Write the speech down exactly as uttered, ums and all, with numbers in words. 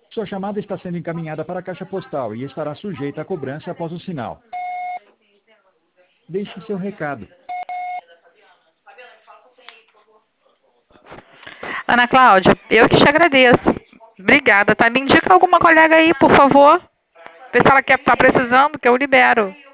Sua chamada está sendo encaminhada para a caixa postal e estará sujeita a cobrança após o sinal. Deixe seu recado. Ana Cláudia, eu que te agradeço. Obrigada, tá? Me indica alguma colega aí, por favor. Vê se ela quer, tá precisando, que eu libero.